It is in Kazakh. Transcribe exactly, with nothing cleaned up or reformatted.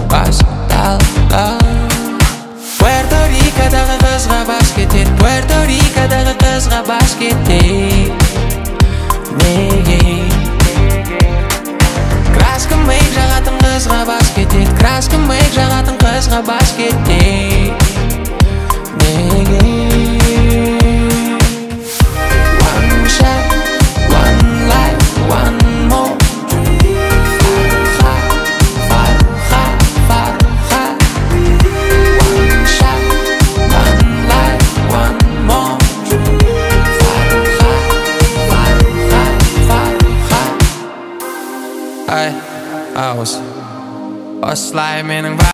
басталды. Puerto Rico'дағы қызға бас кетеді, Puerto Rico'дағы қызға бас кетеді. Неге? Краска мейк жағатын қызға бас кетеді, краска мейк жағатын қызға бас кетеді. Неге? One shot, one life, one more. Farha, farha, farha. One shot, one life, one more. Farha, farha, farha. Ay, aus. Osla i mening